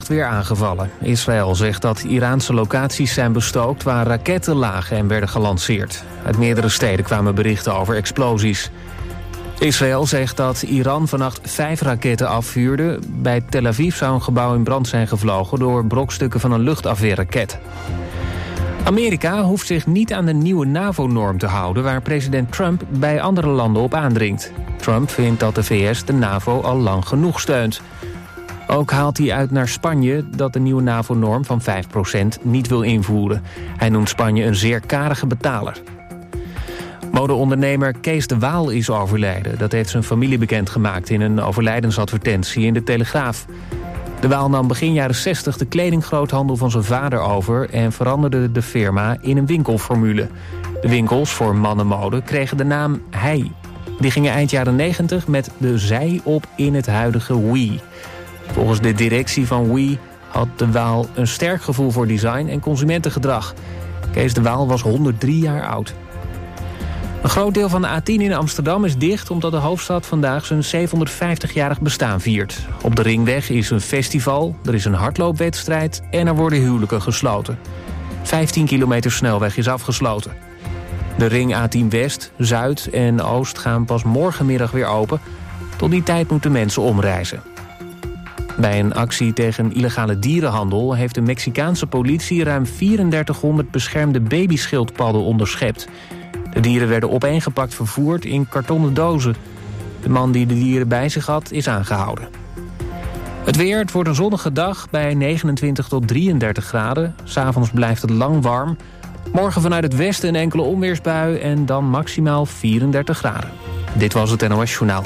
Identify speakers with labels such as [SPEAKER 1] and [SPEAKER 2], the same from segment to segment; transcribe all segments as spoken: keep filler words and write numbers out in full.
[SPEAKER 1] weer aangevallen. Israël zegt dat Iraanse locaties zijn bestookt waar raketten lagen en werden gelanceerd. Uit meerdere steden kwamen berichten over explosies. Israël zegt dat Iran vannacht vijf raketten afvuurde. Bij Tel Aviv zou een gebouw in brand zijn gevlogen door brokstukken van een luchtafweerraket. Amerika hoeft zich niet aan de nieuwe NAVO-norm te houden waar president Trump bij andere landen op aandringt. Trump vindt dat de V S de NAVO al lang genoeg steunt. Ook haalt hij uit naar Spanje dat de nieuwe NAVO-norm van vijf procent niet wil invoeren. Hij noemt Spanje een zeer karige betaler. Modeondernemer Kees de Waal is overleden. Dat heeft zijn familie bekendgemaakt in een overlijdensadvertentie in de Telegraaf. De Waal nam begin jaren zestig de kledinggroothandel van zijn vader over en veranderde de firma in een winkelformule. De winkels voor mannenmode kregen de naam Hij. Die gingen eind jaren negentig met de zij op in het huidige We. Volgens de directie van We had de Waal een sterk gevoel voor design en consumentengedrag. Kees de Waal was honderddrie jaar oud. Een groot deel van de A tien in Amsterdam is dicht omdat de hoofdstad vandaag zijn zevenhonderdvijftigjarig bestaan viert. Op de Ringweg is een festival, er is een hardloopwedstrijd en er worden huwelijken gesloten. vijftien kilometer snelweg is afgesloten. De ring A tien West, Zuid en Oost gaan pas morgenmiddag weer open. Tot die tijd moeten mensen omreizen. Bij een actie tegen illegale dierenhandel heeft de Mexicaanse politie ruim drieëndertighonderd beschermde babyschildpadden onderschept. De dieren werden opeengepakt vervoerd in kartonnen dozen. De man die de dieren bij zich had is aangehouden. Het weer, het wordt een zonnige dag bij negenentwintig tot drieëndertig graden. 'S Avonds blijft het lang warm. Morgen vanuit het westen een enkele onweersbui en dan maximaal vierendertig graden. Dit was het N O S Journaal.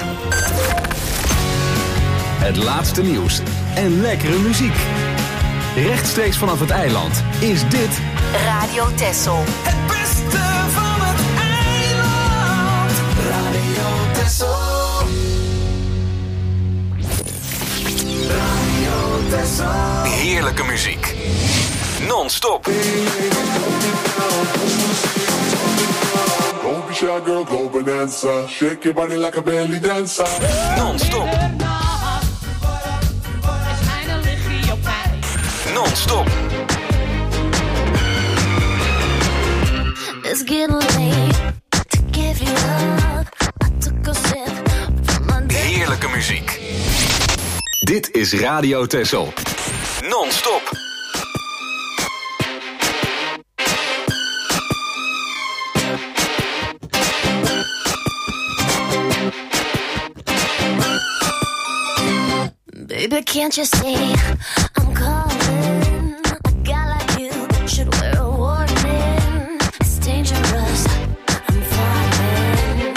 [SPEAKER 2] Het laatste nieuws en lekkere muziek. Rechtstreeks vanaf het eiland is dit
[SPEAKER 3] Radio Texel.
[SPEAKER 4] Het beste van het eiland. Radio Texel. Radio Texel.
[SPEAKER 2] heerlijke muziek. Non-stop.
[SPEAKER 5] Don't be shy, girl, go bonanza. Shake your body like a belly dancer.
[SPEAKER 2] Non-stop. Non-stop.
[SPEAKER 6] It's getting late to give you love. I took a sip from my
[SPEAKER 2] Heerlijke muziek. Dit is Radio Texel. Non-stop.
[SPEAKER 6] Baby, can't you see I'm calling? A guy like you should wear a warning. It's dangerous. I'm falling.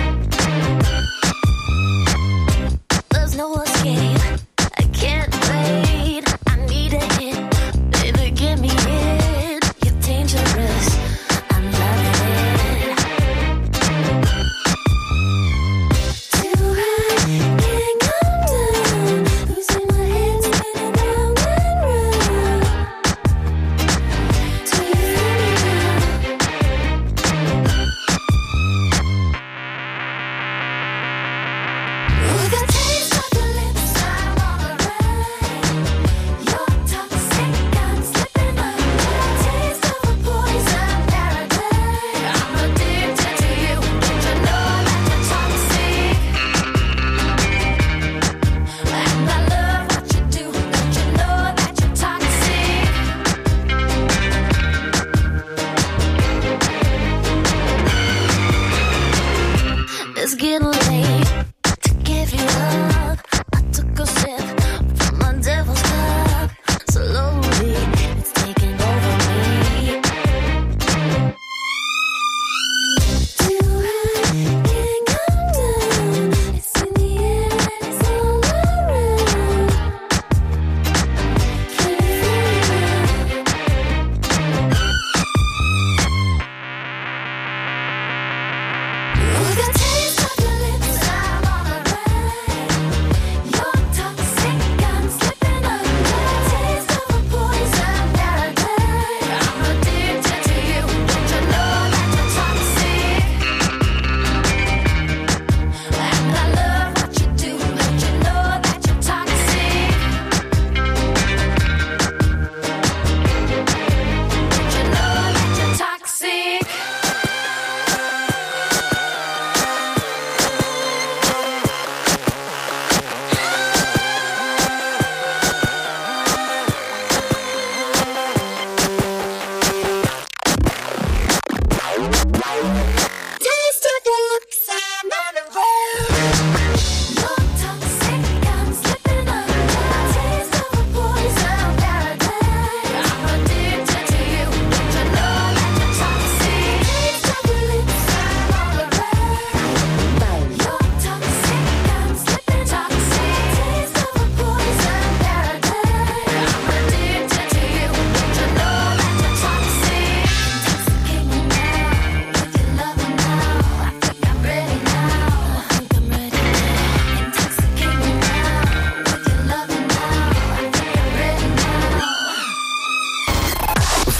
[SPEAKER 6] There's no escape. I can't wait. I need a hit. Baby, give me it. You're dangerous. I'm loving it. Too high, can't come down. Losing my head, spinning round.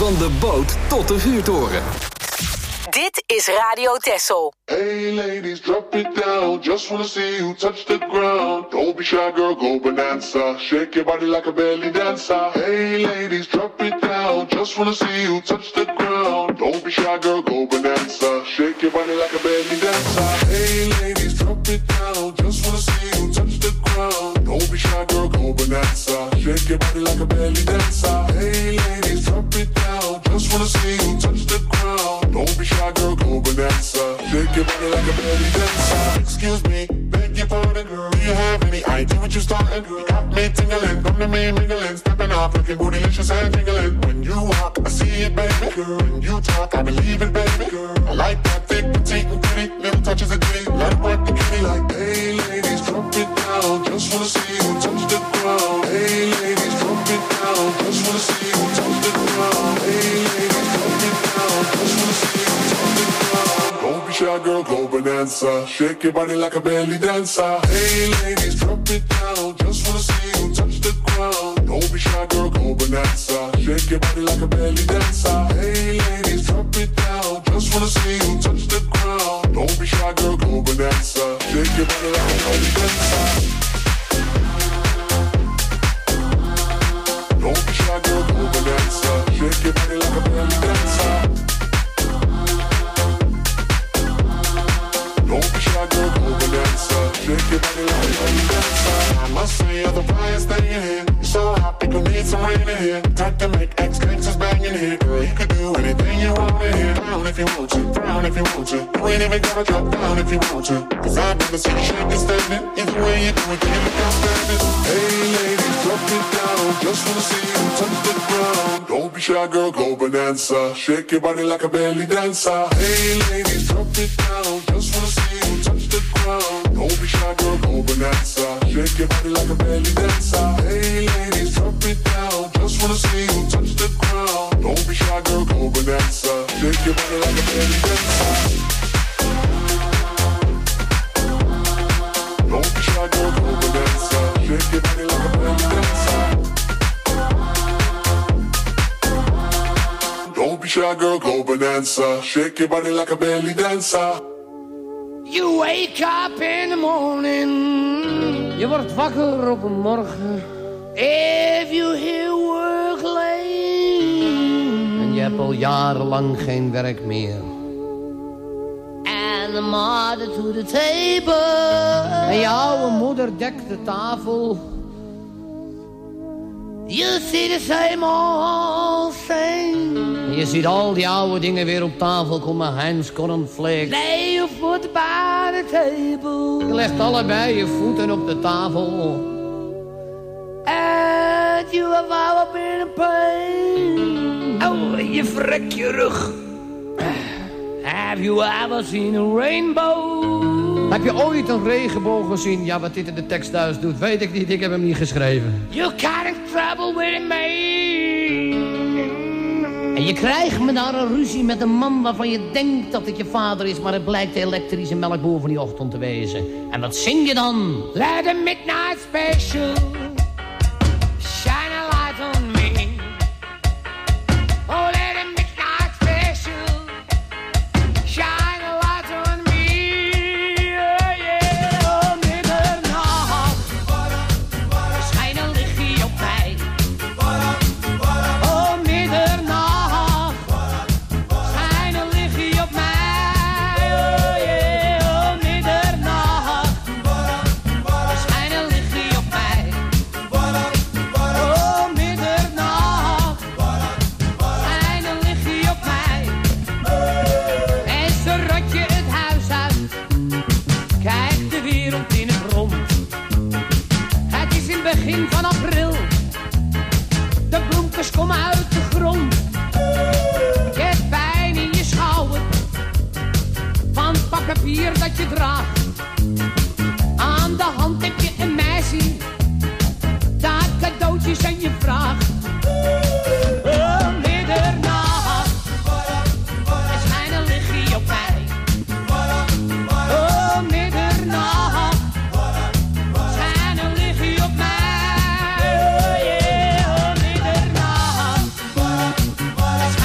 [SPEAKER 2] Van de boot tot de vuurtoren.
[SPEAKER 3] Dit is Radio Texel.
[SPEAKER 5] Hey ladies, drop it down. Just wanna see you touch the ground. Don't be shy, girl, go bonanza. Shake your body like a belly dancer. Hey ladies, drop it down. Just wanna see you touch the ground. Don't be shy, girl, go bonanza. Shake your body like a belly dancer. Hey ladies, drop it down. Just wanna see you touch the ground. Don't be shy, girl, go bonanza. Shake your body like a belly dancer. Hey ladies, drop it down. Just wanna see you touch the ground. Don't be shy, girl, go bonanza. Shake your body like a belly dancer. Excuse me, beg your pardon, girl. Do you have any idea what you started? You got me tingling, come to me mingling, stepping off, looking bootylicious and tingling. When you walk, I see it, baby. Girl, when you talk, I believe it, baby. Girl, I like that thick, petite, and pretty. Little touches of ditty, let it work the kitty. Like, hey ladies, drop it down. Just wanna see you touch the ground. Hey ladies, drop it down. Just wanna see you touch the ground. Hey ladies, drop it down. Just wanna see you touch the ground. Don't be shy, girl, go bonanza. Shake your body like a belly dancer. Hey ladies, drop it down. Just wanna see you touch the ground. Don't be shy, girl, go bonanza. Shake your body like a belly dancer. Hey ladies, drop it down. Just wanna see you touch the ground. Don't be shy, girl, go bonanza. Shake your body like a belly dancer. Don't be shy, girl, go bonanza. Shake your body like a belly dancer. Don't be shy, girl, go bonanza. Shake your body like a belly dancer. I must say you're the brightest thing in here. You're so hot, people need some rain in here. Type to make ex-gangsters bang in here. Girl, you could do anything you want in here. Down if you want to, down if you want to. You ain't even gotta drop down if you want to. Cause I've never seen you shake and standing. Either way you do it, you look outstanding. Hey ladies, drop it down. Just wanna see you touch the ground. Don't be shy, girl, go bonanza. Shake your body like a belly dancer. Hey ladies, drop it down. Just wanna see you touch the ground. Don't be shy, girl, go bonanza. Shake your body like a belly dancer. Hey ladies, drop it down. Just wanna see you touch the ground. Don't be shy, girl, go bonanza. Shake your body like a belly dancer. Don't be shy, girl, go bonanza. Shake your body like a belly dancer. Don't be shy, girl, go bonanza. Shake your body like a belly dancer.
[SPEAKER 7] You wake up in the morning. Je wordt wakker op een morgen. If you hear work late. En je hebt al jarenlang geen werk meer. And the mother to the table. En je oude moeder dekt de tafel. You see the same old thing. En je ziet al die oude dingen weer op tafel komen. Heinz cornflakes. Lay your foot by the table. Je legt allebei je voeten op de tafel. And you have ever been in pain. Oh, je vrek je rug. Have you ever seen a rainbow? Heb je ooit een regenboog gezien? Ja, wat dit in de tekst thuis doet, weet ik niet. Ik heb hem niet geschreven. You got in trouble with me. En je krijgt me daar een ruzie met een man waarvan je denkt dat het je vader is, maar het blijkt de elektrische melkboer van die ochtend te wezen. En wat zing je dan? Let a midnight special shine a light on me. Oh, let a midnight special shine a light on me. Oh yeah, oh middernacht schijn een lichtje op mij. Oh middernacht schijn een lichtje op mij. Oh yeah, oh middernacht schijn een lichtje op mij. Oh middernacht schijn een lichtje op mij. En zo rot je het huis uit, kijkt de wereld in het rond. Het is in het begin van april, de bloempjes komen uit de grond. Je hebt pijn in je schouder, van het pak papier dat je draagt. Aan de hand heb je een meisje, dat cadeautjes en je vraagt. Oh, middernacht, er schijnt een lichtje op mij. Oh, middernacht, schijnt een lichtje op mij. Oh yeah, oh middernacht, er schijnt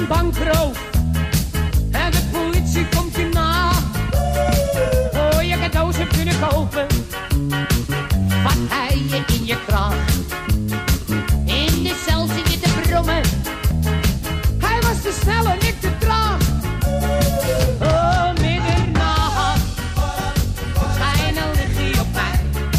[SPEAKER 7] een bankroof en de politie komt je na. Oh, je cadeaus hebt kunnen kopen, vat hij je in je kraag. In de cel zit je te brommen, hij was te snel en ik te traag. Oh, middernacht, schijn een lichtje op mij.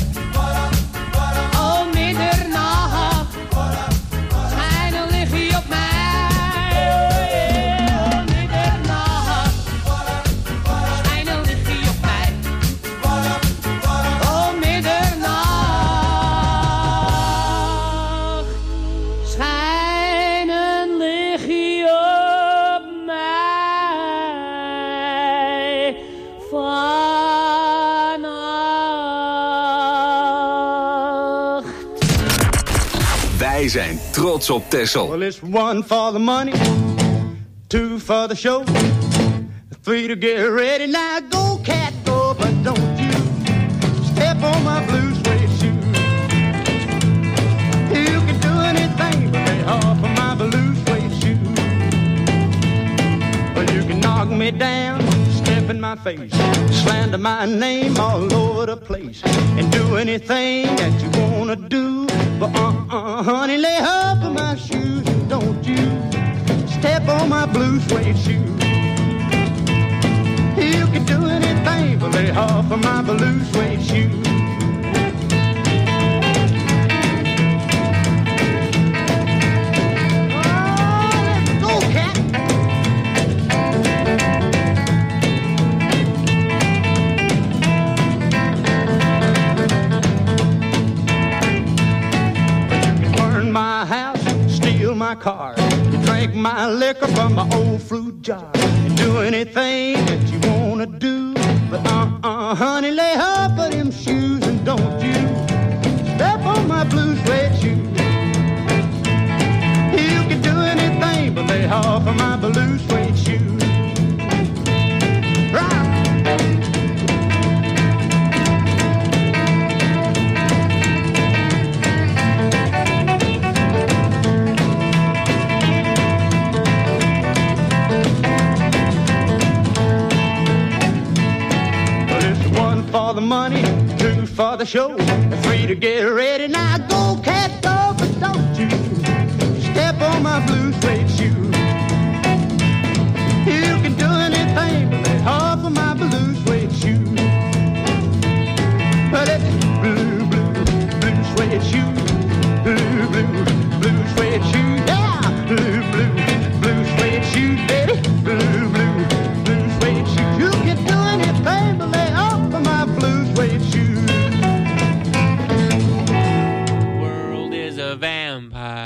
[SPEAKER 7] Oh, middernacht, schijn een lichtje op mij. Oh, middernacht, schijn een lichtje op mij. Oh, middernacht, schijn een lichtje op mij. Vannacht.
[SPEAKER 2] Wij zijn trots op Texel.
[SPEAKER 8] Well, it's one for the money, two for the show, three to get ready. Now go, cat, go, but don't you step on my blue suede shoe. You can do anything but lay off of my blue suede shoe. Well, you can knock me down, step in my face, slander my name all over the place, and do anything that you wanna do. But uh-uh, honey, lay off of my shoes and don't you step on my blue suede shoe. You can do anything but lay off of my blue suede shoe. Oh, let's go, cat. My house, steal my car, drink my liquor from my old fruit jar, and do anything that you wanna do. But uh-uh, honey, lay off of them shoes and don't you step on my blue suede shoe. You can do anything but lay off of my blue suede shoe. Right. For the money, two for the show, three to get ready. Now go, cat, go, but don't you step on my blue suede shoe. You can do anything but lay off of my blue suede shoe. But it's blue, blue, blue suede shoe, blue, blue, blue suede shoe, yeah, blue, blue, blue suede shoe, baby, blue, blue, blue suede shoe. You can do anything but lay off of my blue suede shoe.
[SPEAKER 7] World is a vampire.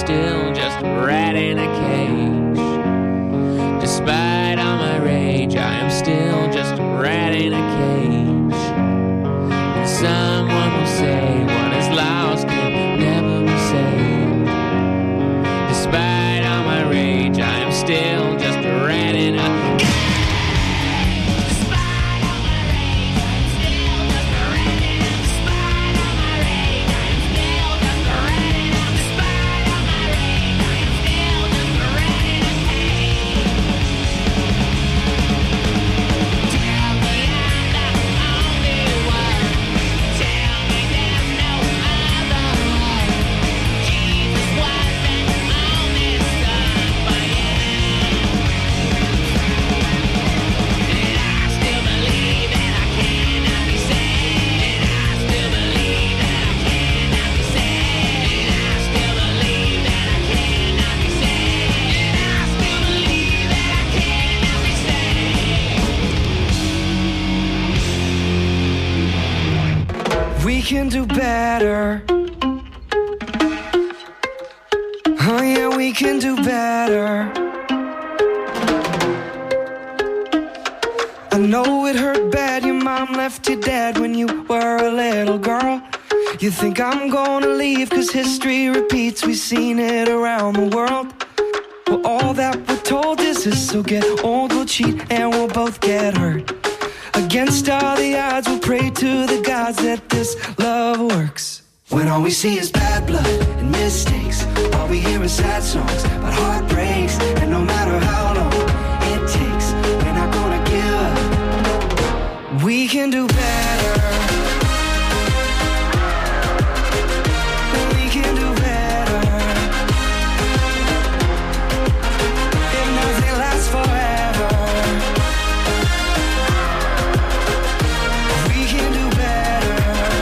[SPEAKER 9] still just a rat in a cage. Despite all my rage, I am still just a rat in a cage. And someone will say what is lost can never be saved. Despite all my rage, I am still just a rat in a cage.
[SPEAKER 10] We can do better. Oh yeah, we can do better. I know it hurt bad, your mom left you dead when you were a little girl. You think I'm gonna leave cause history repeats, we've seen it around the world. Well, all that we're told is this, so get old, we'll cheat and we'll both get hurt. Against all the odds, we'll pray to the gods that this love works. When all we see is bad blood and mistakes, all we hear is sad songs about heartbreaks. And no matter how long it takes, we're not gonna give up. We can do better. We can do better. If nothing lasts forever, we can do better.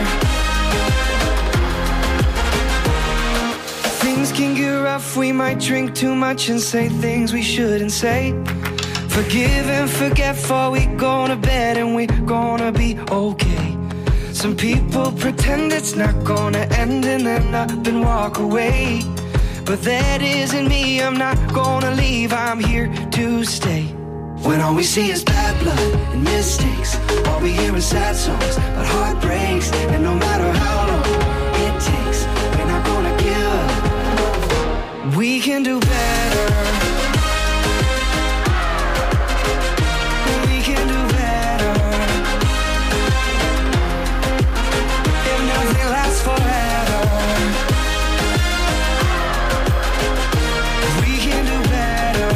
[SPEAKER 10] Things can get rough, we might drink too much and say things we shouldn't say. Forgive and forget before we go to bed, and we're gonna be okay. Some people pretend it's not gonna end and then up and walk away. But that isn't me, I'm not gonna leave, I'm here to stay. When all we see is bad blood and mistakes, all we hear is sad songs about heartbreaks. And no matter how long it takes, we're not gonna give up. We can do better. We can do better. If nothing lasts forever, we can do better.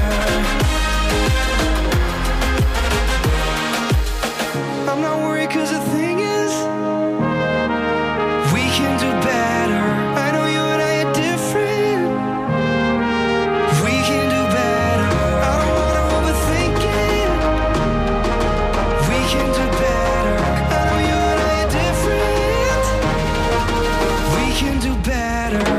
[SPEAKER 10] I'm not worried cause the thing is, we can do better. I know you and I are different. We can do better. I don't wanna overthink it. We can do better. I know you and I are different. We can do better.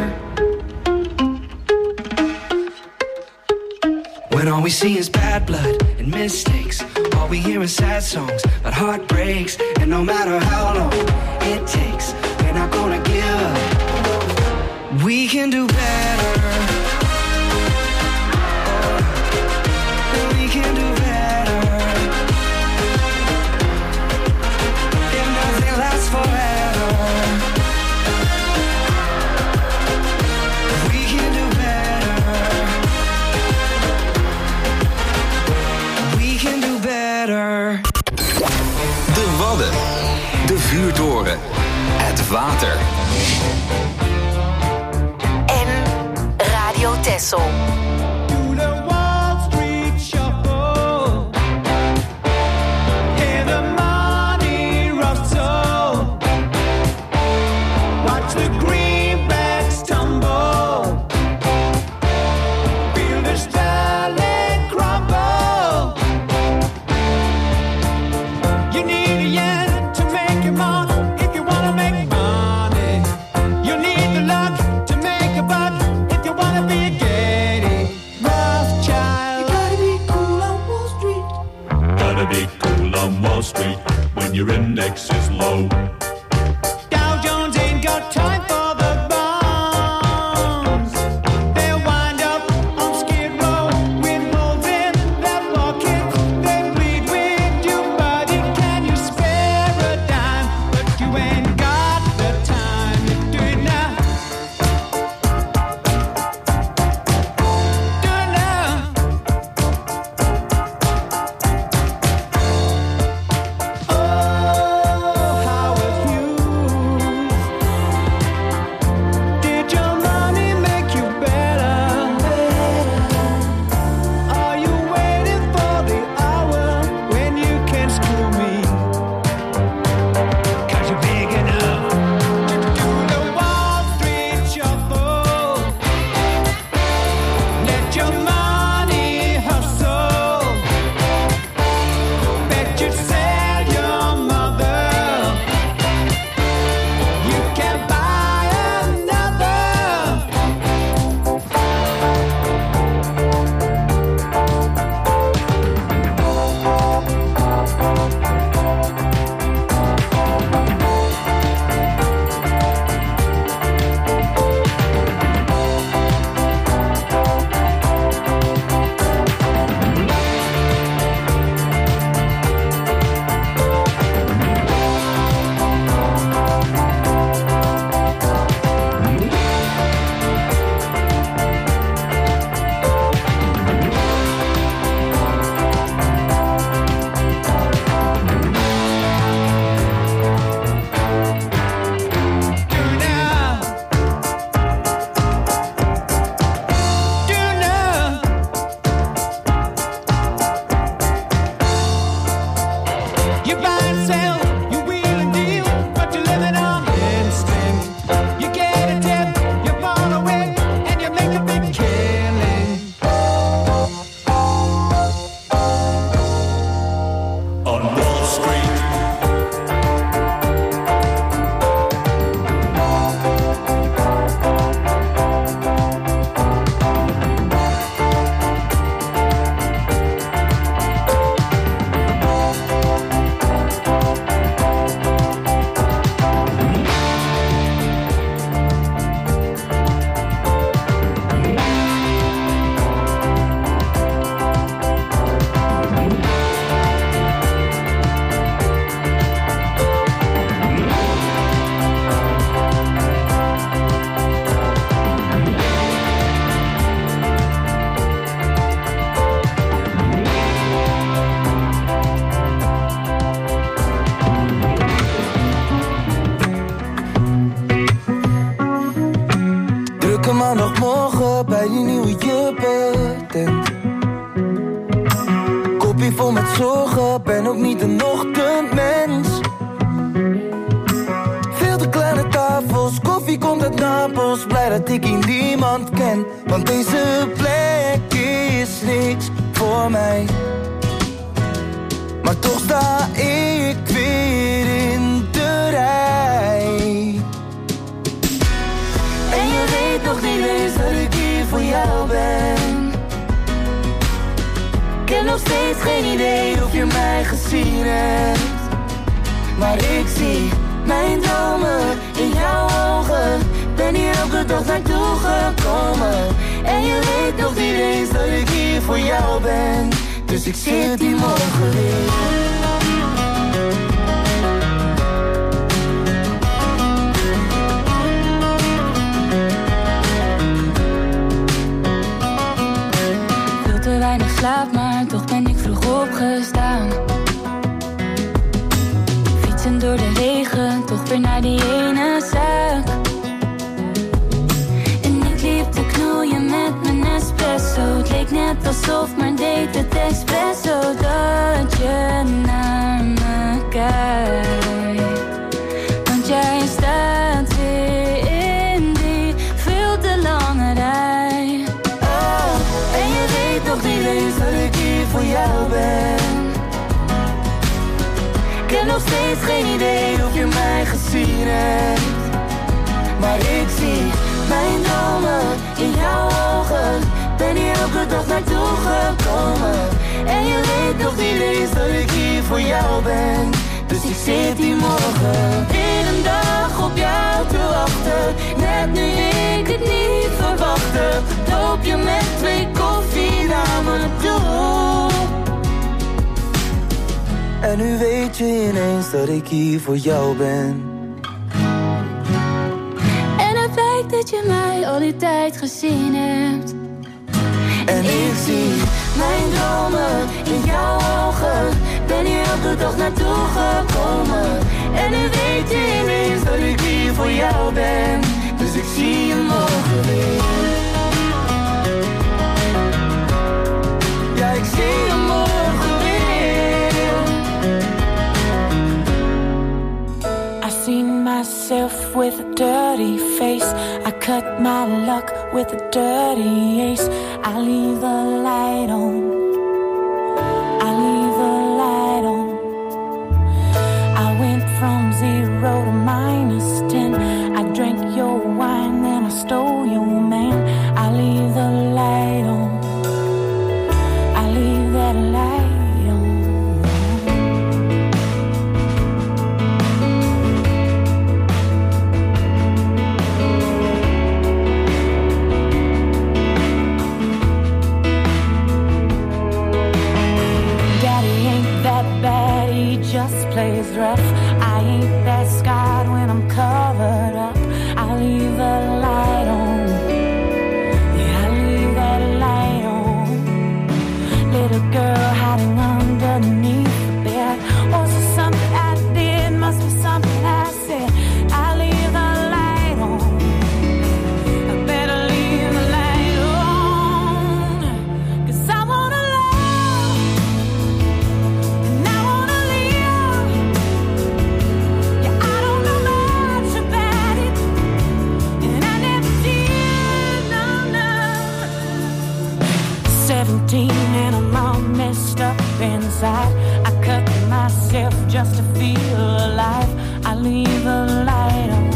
[SPEAKER 10] When all we see is bad blood and mistakes, all we hear is sad songs about heartbreaks. And no matter how long it takes, we're not gonna give up. We can do better. We can do better. If nothing lasts forever, we can do better. We can do better.
[SPEAKER 2] De Wadden. De vuurtoren. Het water.
[SPEAKER 3] En Radio Texel.
[SPEAKER 4] Do the Wall Street Shuffle. Hear the money rustle. Watch the greenbacks tumble. Feel the sterling crumble. You need a yen to make your mark if you wanna make money. You need the luck to make a buck if you wanna be a Getty.
[SPEAKER 10] Elke maandagmorgen bij die nieuwe juppentent. Koppie vol met zorgen, ben ook niet een ochtendmens. Veel te kleine tafels, koffie komt uit Napels. Blij dat ik hier niemand ken, want deze plek is niks voor mij. Maar toch sta ik weer in de rij. En je weet nog niet eens dat ik hier voor jou ben. Ik heb nog steeds geen idee of je mij gezien hebt. Maar ik zie mijn dromen in jouw ogen. Ben hier elke dag naartoe gekomen. En je weet nog niet eens dat ik hier voor jou ben. Dus ik zit hier morgen weer.
[SPEAKER 6] Veel te weinig slaap, maar toch ben ik vroeg opgestaan. Fietsen door de regen, toch weer naar die ene zaak. En ik liep te knoeien met mijn espresso. Het leek net alsof, maar deed het espresso. Dat je naar me kijkt. Want jij staat weer in die veel te lange rij. Oh, en je weet nog niet eens dat ik hier voor jou ben. Ik heb nog steeds geen idee of je mij gezien hebt. Maar ik zie mijn dromen in jouw ogen. Ben hier elke dag naartoe gekomen. En je weet nog niet eens dat ik hier voor jou ben. Dus ik zit hier morgen weer een dag op jou te wachten. Net nu ik het niet verwachtte, loop je met twee koffie naar me toe.
[SPEAKER 10] En nu weet je ineens dat ik hier voor jou ben.
[SPEAKER 6] En het lijkt dat je mij al die tijd gezien hebt.
[SPEAKER 10] En ik zie mijn dromen in jouw ogen. Ben hier elke dag naartoe gekomen. En nu weet je ineens dat ik hier voor jou ben. Dus ik zie je morgen weer. Ja, ik zie je morgen weer.
[SPEAKER 11] I see myself with a dirty face. I cut my luck with a dirty ace. I leave the light on. I leave the light on. I went from zero to minus ten. I drank your wine, then I stole your man. I leave the light on. I leave that light on. Just plays rough. I ain't that scarred when I'm covered up. I leave the light on. Yeah, I leave that light on. Little girl hiding underneath the bed. Was it something I did? Must be something I said. I leave the light on. I better leave the light on. 'Cause I wanna love. And I wanna and I'm all messed up inside. I cut myself just to feel alive. I leave the light on.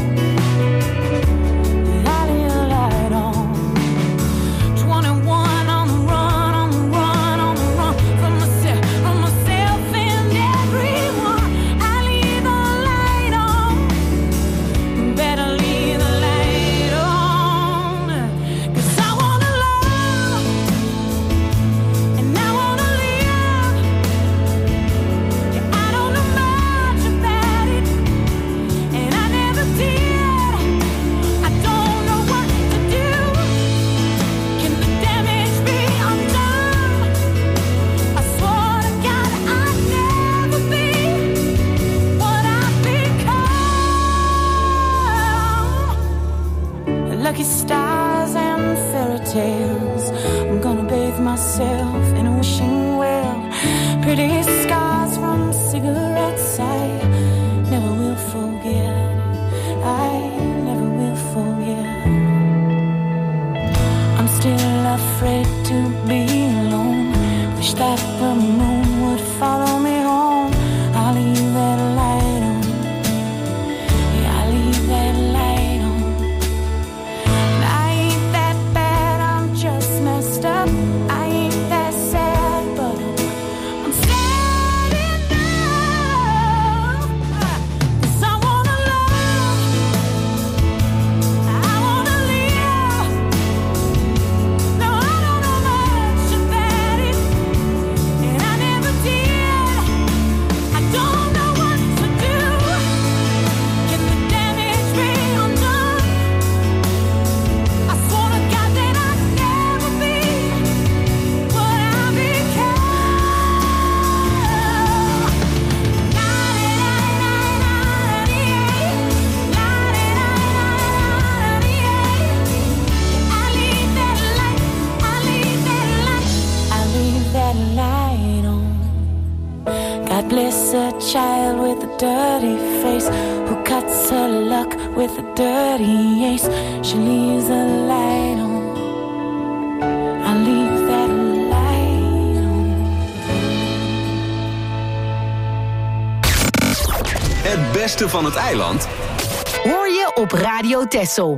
[SPEAKER 11] I leave the light on. twenty-one on the run, on the run, on the run. From myself, from myself and everyone. I leave the light on. Better leave the light on. 'Cause I wanna love. And I wanna live. Yeah, I don't know much about it. And I never did. I don't know what to do. Can the damage be undone? I swore to God I'd never be what I've become. Lucky stars tales. I'm gonna bathe myself in a wishing well. Pretty scars from cigarettes I never will forget. I never will forget. I'm still afraid to be alone. Wish that the moon would follow me home. I'll leave that light on. Yeah, I'll leave that light on. And I ain't that bad, I'm just messed up. I ain't that sad, but I'm, I'm sad enough. 'Cause I wanna love, I wanna live. No, I don't know much about it, and I never did. I don't know what to do. Can the damage be undone? I swore to God that I'd never be what I became. I leave that light, I leave that light, I leave that light on. God bless a child with a dirty face who cuts her luck with a dirty ace. She leaves a light on. I leave that light on.
[SPEAKER 2] Het beste van het eiland
[SPEAKER 3] Hoor je op Radio Texel.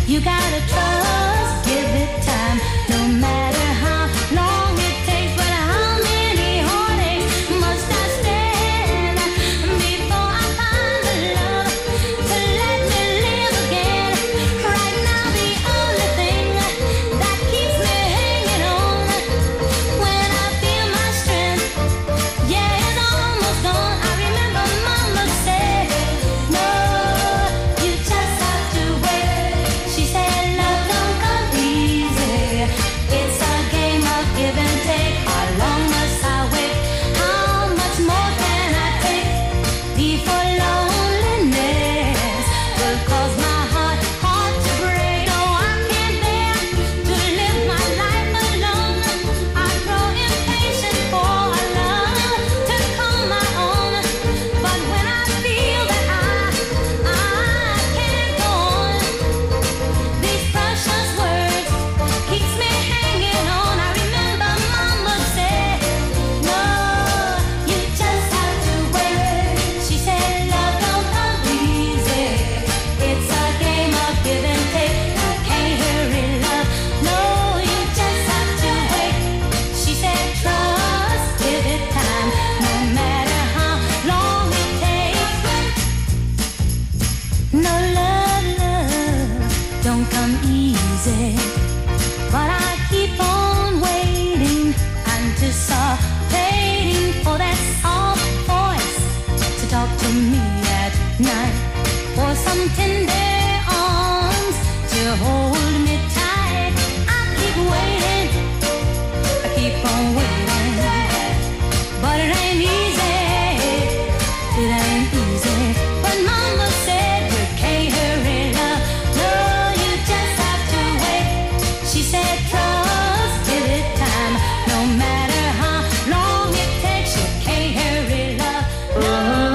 [SPEAKER 11] You gotta trust, give it time, no matter how long it takes. But how many heartaches must I stand before I find the love to let me live again? Right now the only thing that keeps me hanging on when I feel my strength, yeah, it's almost gone. I remember Mama said, no, you just have to wait. She said, love don't come easy. It's a game of give and take. How long must I wait? How much more can I take before loneliness will cause my heart, heart to break? No, I can't bear to live my life alone. I grow impatient for a love to call my own. But when I feel that I, I can't go on, these precious words keeps me hanging on. I remember Mama said, no, you just have to wait. She said, love don't come easy. It's a game of give and take. I can't hurry love. No, you just have to wait. She said, trust, give it time, no matter how long it takes. No love, love don't come easy. But I keep on waiting, anticipating for that soft voice to talk to me at night, for some tender arms to hold me tight. I keep waiting, I keep on waiting, but it ain't easy, it ain't easy. But Mama said you can't hurry love, no, you just have to wait. She said trust, give it time, no matter how long it takes. You can't hurry love, no.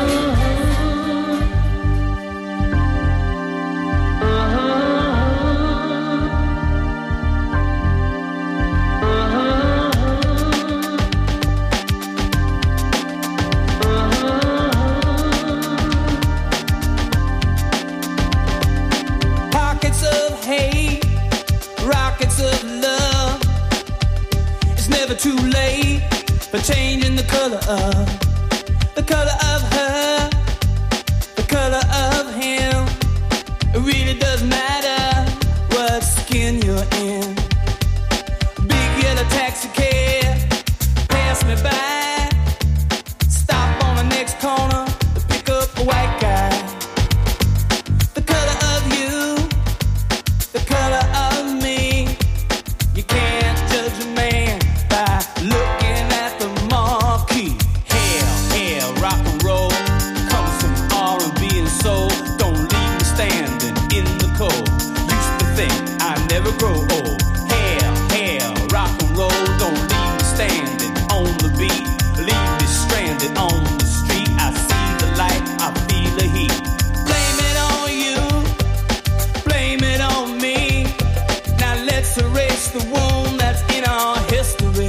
[SPEAKER 12] Pockets of hate, rockets of love. It's never too late for changing the color of, the color of her, the color of him. It really doesn't matter what skin you're in. Big yellow taxi cab pass me by, stop on the next corner to pick up a white guy. The color of you, the color of me. You can't judge a man by looking at the marquee. Hell, hell, rock and roll comes from R and B and soul. Don't leave me standing in the cold. Used to think I'd never grow old. Hell, hell, rock and roll. Don't leave me standing on the beat. Leave me stranded on the street. I see the light, I feel the heat. Blame it on you, blame it on me. Now let's erase the wound that's in our history.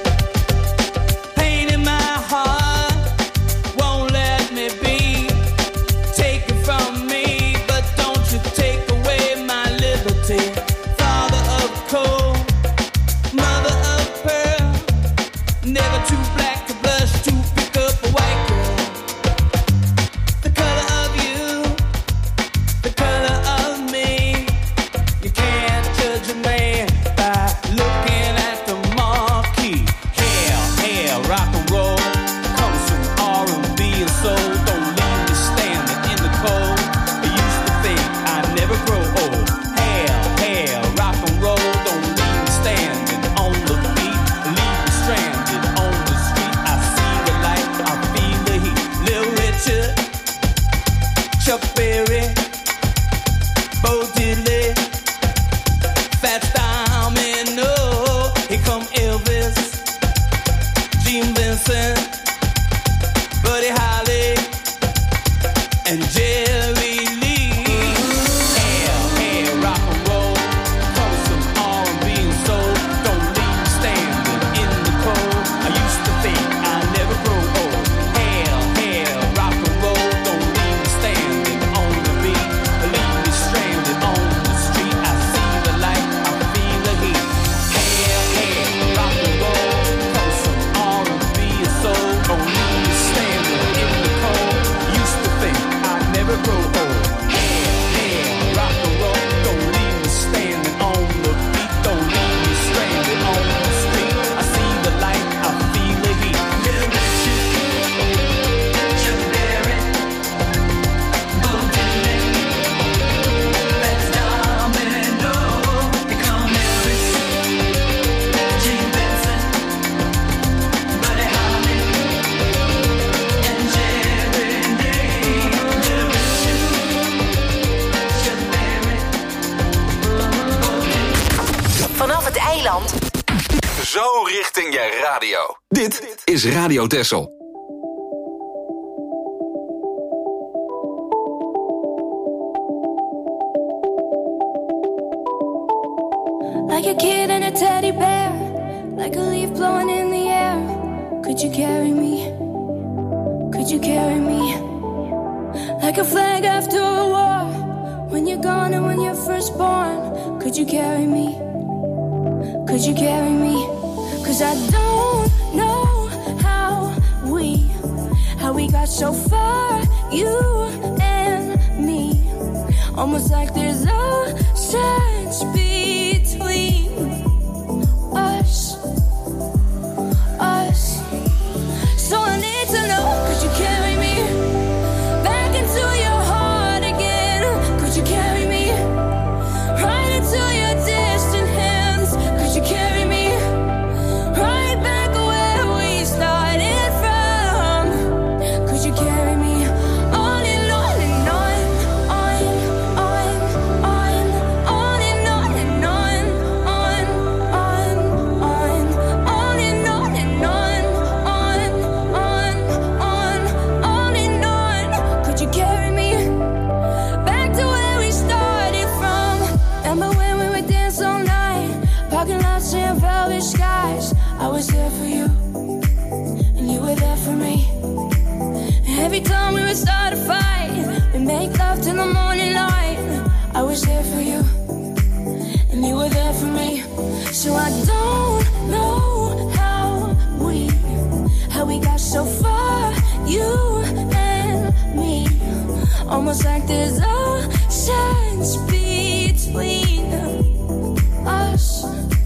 [SPEAKER 12] Pain in my heart won't let me be. Take it from me, but don't you take away my liberty. Father of coal, mother of pearl, never too black to blush to pick up a white girl. The color of you, the color of me. You can't judge a man by looking at the marquee. Hell, hell, rock and roll comes from R and B and soul. Don't leave me standing in the cold. I used to think I'd never grow old. Hell, hell, rock and roll. Don't leave me standing on the beat. Leave me stranded on the street. I see the light, I feel the heat. Little Richard, Chuck Berry, Bo Diddley, Fats Domino, here come Elvis, Gene Vincent, Buddy Holly, and Jerry Lee. Hell, hell, rock and roll comes from R and B and soul. Don't leave me standing in the cold. I used to think I'd never grow old. Hell, hell, rock and roll. Don't leave me standing on the beat. Leave me stranded on the street. I
[SPEAKER 3] eiland.
[SPEAKER 2] Zo richting je radio. Dit is Radio Texel.
[SPEAKER 11] Like a kid and a teddy bear, like a leaf blowing in the air. Could you carry me? Could you carry me? Like a flag after a war, when you're gone and when you're first born. Could you carry me? Could you carry me? Cause I don't know how we, how we got so far, you and me. Almost like there's a sense between us, us. So I need to know, could you carry me back into your heart again? Could you carry me right into your distant hands? Could you carry me right back where we started from? Could you carry me on and on and on, on, on, on, on and on and on, on, on, on, on and on and on, on, on, on, on and on? Could you carry me back to where we started from? Remember when we would dance all night, parking lots and velvet skies? I was there for you, and you were there for me. And every time we would start a fight, we make love till the morning light. I was there for you, and you were there for me. So I don't know how we, how we got so far, you and me. Almost like there's a sense between us,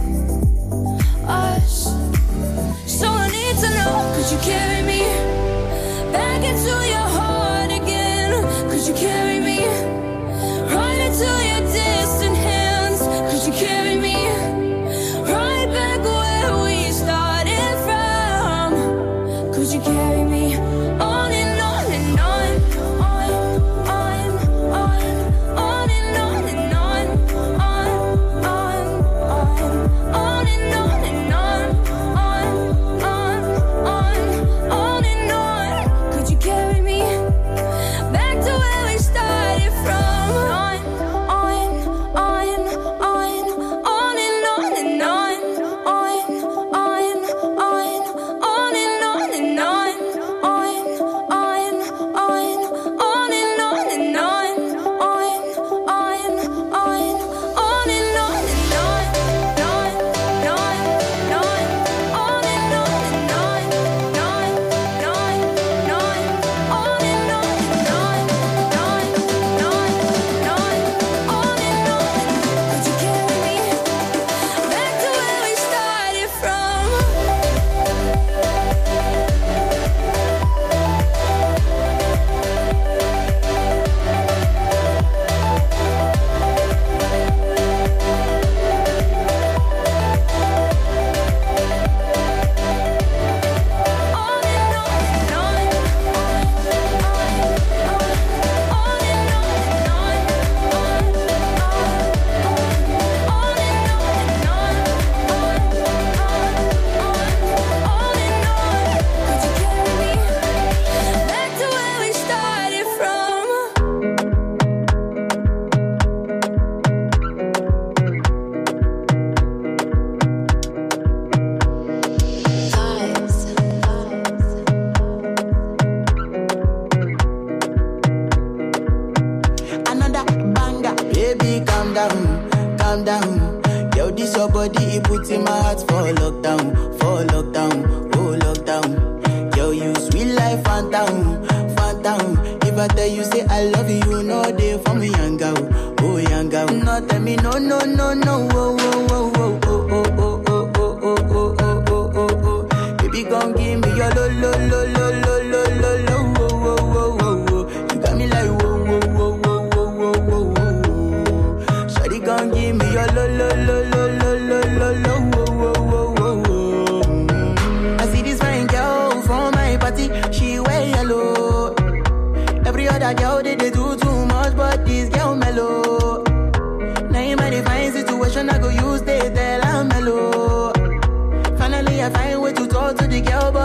[SPEAKER 11] us. So I need to know, could you carry me back into your heart again? Could you carry me right into your distant hands? Could you carry me right back where we started from? Could you carry me on and on and on, on, on, on, on and on and on, on, on, on, on and on and on, on, on, on, on and on? Could you carry me back to where we started from? On, on, on, on, on and on and on, on, on, on, on and on and on, on, on, on, on and on and on, on, on, on, on and on and on, on, on, on, on and on and on, on, on, on, on and on and on, on, on, on, on and on. Could you carry me back to where we started from? Back to where we started from.
[SPEAKER 13] Another banger, baby, calm down, calm down. Yo, this your body, it puts in my heart for lockdown, for lockdown, oh lockdown. Yo, you sweet life, phantom, phantom. If I tell you say I love you, you know they for me, young girl, oh young girl. No, tell me no, no, no, no, oh, oh, oh, oh, oh, oh, oh, oh, oh, oh, oh, oh, oh, oh. Baby, gon' give me your lo, lo, lo, lo, lo, lo, lo, lo, oh, oh, oh, oh, oh. You got me like whoa, whoa, whoa, whoa, whoa, whoa, whoa, whoa. Shawty gon' give me your lo, lo, lo, lo, lo, lo, lo, lo, oh, oh, oh, oh, oh. Mm. I see this fine girl from my party, she wear yellow. Every other girl they, they do too much, but this girl mellow. Now in my divine situation, I go use they tell I'm mellow.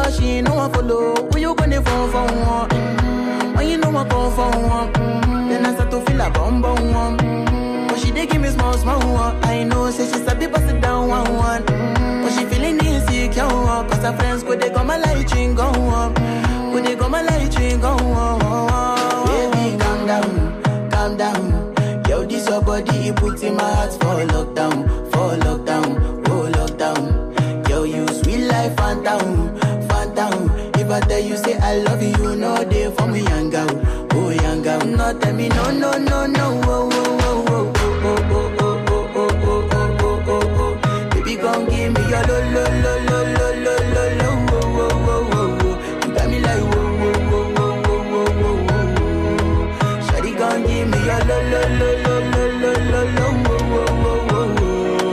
[SPEAKER 13] but she ain't no one follow. Who you gonna phone for one? Mm-hmm. When you know I come for one, mm-hmm. then I start to feel a bum bum one. Mm-hmm. But she dey give me small small one. I know, say she sabi pass it down one one. Mm-hmm. But she feeling insecure, cause her friends could they come my light ring go on. Could they come my light ring go on.
[SPEAKER 14] Baby, calm down, calm down. Yo, this your body, it puts in my heart for lockdown, for lockdown, oh lockdown. Yo, you sweet life, phantom, phantom. If I tell you say I love you, you know they for me young girl, oh young girl. No tell me no, no, no, no, oh, oh, oh, oh, oh, oh, oh, oh, oh, oh, oh, oh, oh. Baby, come give me your lo, lo, lo, lo, lo, lo, lo, lo, oh, oh, oh, oh, oh. You got me like whoa, whoa, whoa, whoa, whoa, whoa, whoa, whoa. Shawty, come give me your lo, lo, lo, lo, lo, lo, lo, lo, oh, oh, oh, oh,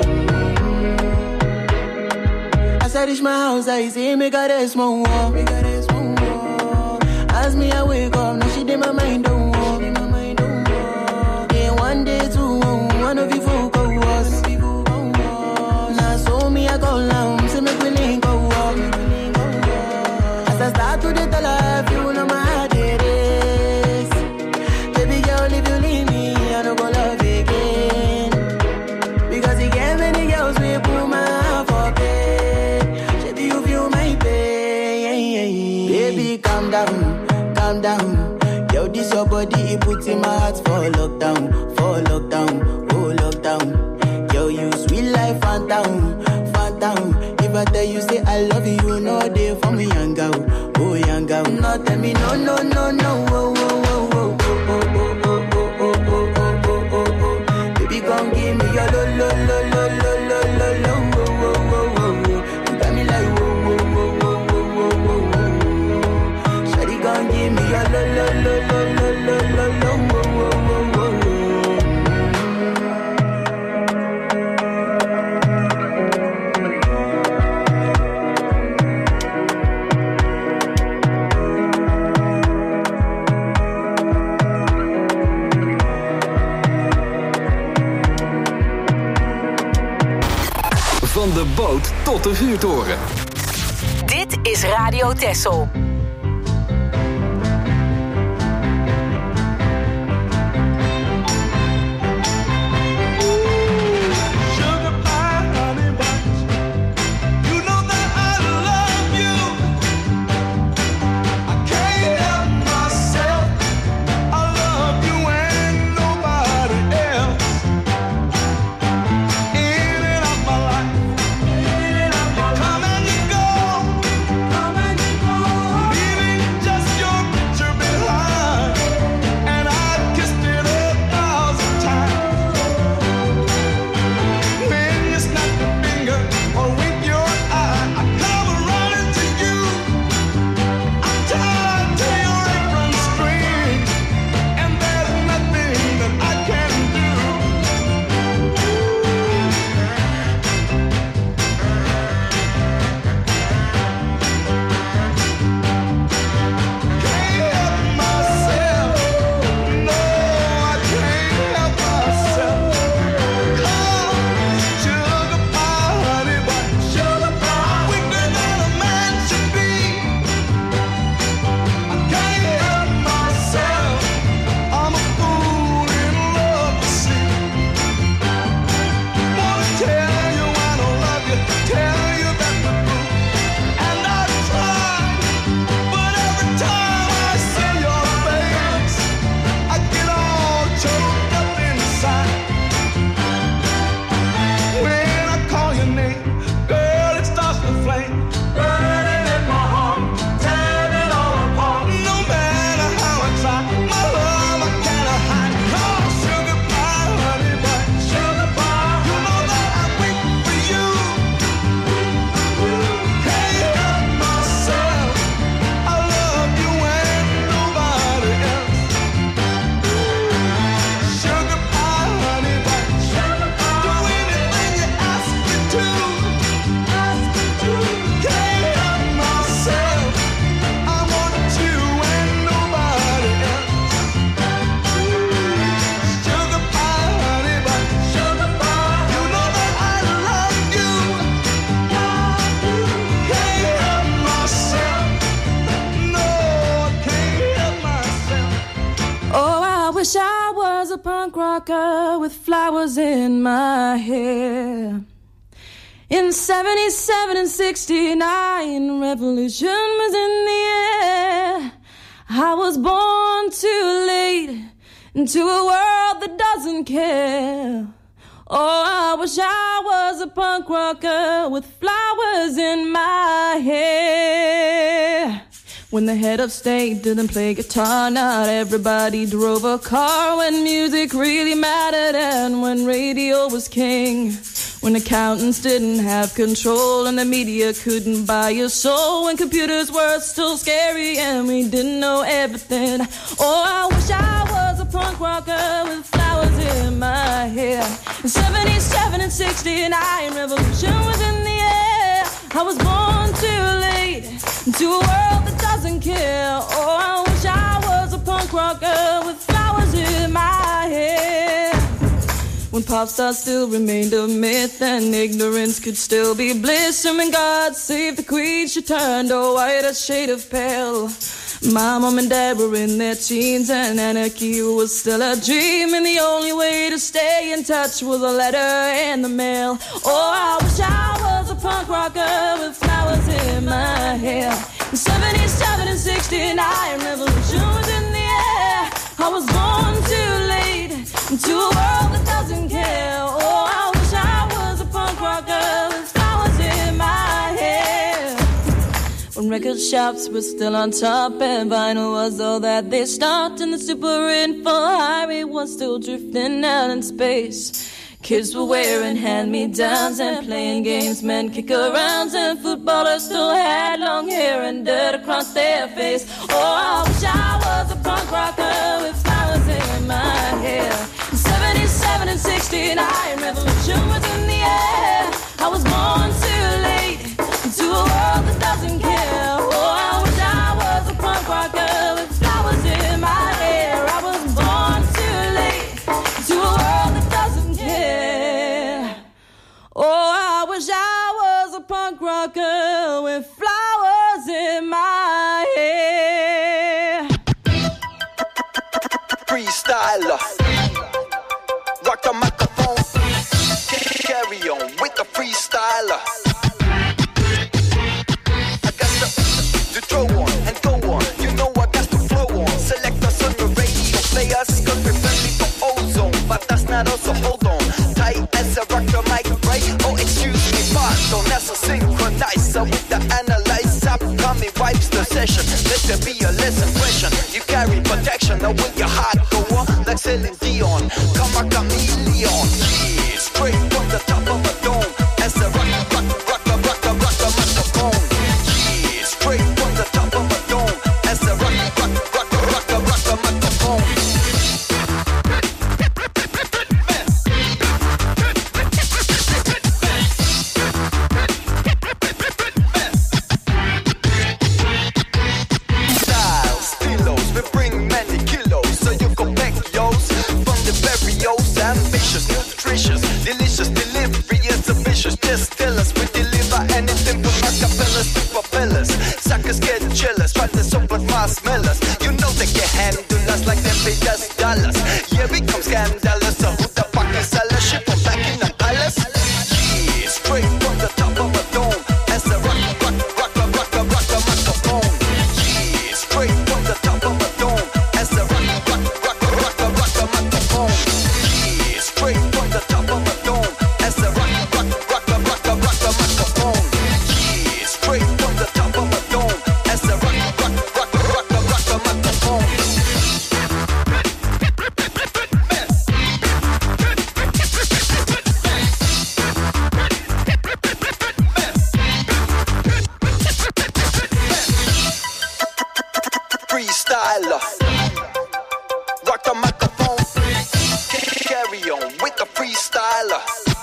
[SPEAKER 14] oh. As I reach my house, I see me got a small wall. As me I wake up, now she did my mind don't walk. Then one day two, one of you folk go was. Now so me I go down, see me willing go walk. As I start to the life, you know my heart it is. Baby girl, if you leave me, I don't go love again. Because you get many girls we put my heart for bed. Baby, you feel my pain. Baby, calm down. Calm down, yo, this your body, it puts in my heart for lockdown, for lockdown, oh lockdown. Yo, you sweet life, phantom, phantom. If I tell you say I love you, you know they for me young girl, oh young girl. No tell me no, no, no, no, oh, oh, oh, oh, oh, oh, oh, oh, oh, oh, oh, oh, oh. Baby, come give me your lo, lo, lo, lo, lo, lo, lo, lo, oh, oh, oh, oh. You got me like whoa, whoa, whoa, whoa, whoa, whoa, whoa. Shawty, come give me your lo, lo, lo, lo, lo, lo, lo, lo, oh, oh, oh, oh, oh.
[SPEAKER 2] Van de boot tot de vuurtoren.
[SPEAKER 3] Dit is Radio Texel.
[SPEAKER 11] Come and you go. rocker with flowers in my hair. In seventy-seven and sixty-nine, revolution was in the air. I was born too late into a world that doesn't care. Oh, I wish I was a punk rocker with flowers in my hair. When the head of state didn't play guitar, not everybody drove a car. When music really mattered and when radio was king. When accountants didn't have control and the media couldn't buy your soul. When computers were still scary and we didn't know everything. Oh, I wish I was a punk rocker with flowers in my hair. In seventy-seven and sixty-nine, revolution was in the air. I was born too late into a world that doesn't care. Oh, I wish I was a punk rocker with flowers in my hair. When pop stars still remained a myth and ignorance could still be bliss. And when God save the queen, she turned a white a shade of pale. My mom and dad were in their teens and anarchy was still a dream. And the only way to stay in touch was a letter in the mail. Oh, I wish I was a punk rocker with flowers in my hair. In seventy-seven and sixty-nine, revolution was in the air. I was born too late into a world that doesn't care. Oh, I wish I was a punk rocker with flowers in my hair. When record shops were still on top and vinyl was all that they stopped, and the super info highway was still drifting out in space. Kids were wearing hand-me-downs and playing games, men kick-arounds, and footballers still had long hair and dirt across their face. Oh, I wish I was a punk rocker with flowers in my hair. In seventy-seven and sixty-nine, revolution was in the air. I was born too late into a world that doesn't care. Oh, I wish I was a punk rocker with flowers in my hair. I was born too late into a world that doesn't care. Oh, I wish I was a punk rocker with flowers in my hair.
[SPEAKER 15] Freestyler, rock the microphone, carry on with the freestyler. I got to, to throw on and go on, you know I got to flow on. Select us on your radio, play us, cause we're friendly for ozone. But that's not also, hold on, tight as a rock the mic, right? Oh, excuse me, pardon, that's a synchronizer with the analyzer. Upcoming wipes the session, let there be a less impression. You carry protection, now when your heart go on, like Celine Dion, come a chameleon. Yeah, straight from the top of a dome, as a rock, rock, rock, rock, rock, rock, rock the microphone. Yeah, straight from the top of a dome, as a rock, rock, rock, rock, rock, rock the microphone. Ambitious, nutritious, delicious, delivery is ambitious. Just tell us we deliver anything from acapellas to propellers. Suckers get jealous, try to soap marshmallows. You know they can handle us like they paid us dollars. Yeah, we come scandalous, so who the fuck is seller? Shit from back in the palace. Yeah, straight from the top of a dome, as a rock, rock, rock, rock, rock, rock, rock the microphone. Yeah, straight from the top of a dome, as a rock, rock, rock, rock, rock, rock the microphone. Straight from the top of a dome, as a rock, rock, rock, rock, rock, rock, rock the microphone. Yeah, straight from the top of a dome, as a rock, rock, rock, rock, rock, rock the microphone. Freestyler, rock the microphone, carry on with the freestyler.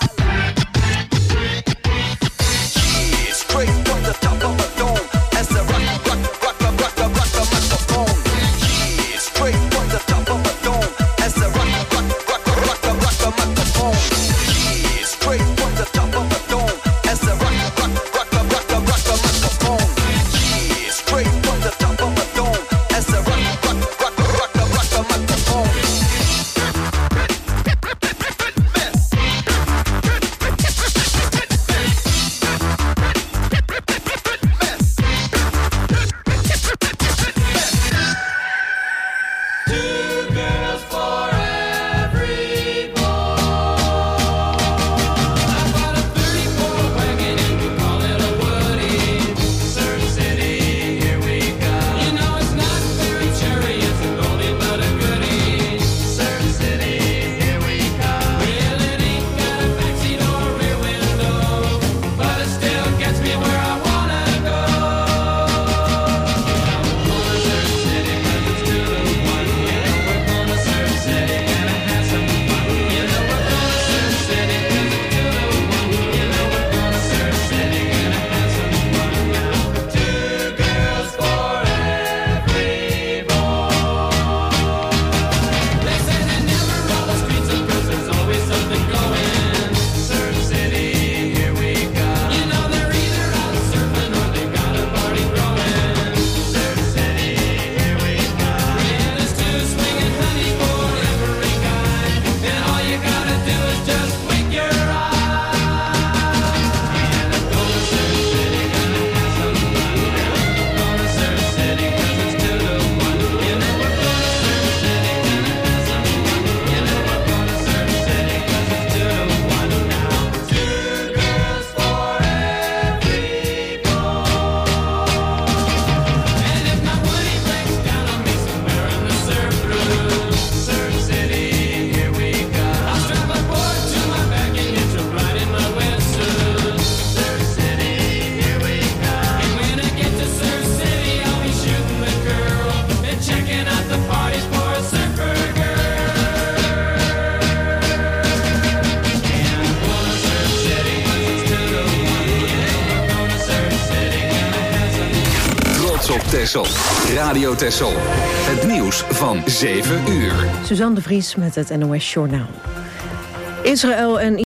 [SPEAKER 15] Yeah, straight from the top of a dome, as a rock, rock, rock, rock, rock, rock, rock the microphone. Yeah, straight from the top of a dome, as a rock, rock, rock, rock, rock, rock the microphone. Yeah, straight from the top of a dome, as a rock, rock, rock, rock, rock, rock, rock the microphone. Yeah, straight from the top of a dome, as a rock, rock, rock, rock, rock, rock the microphone.
[SPEAKER 2] Texel. Radio Texel. Het nieuws van zeven uur.
[SPEAKER 16] Suzanne de Vries met het N O S Journaal. Israël en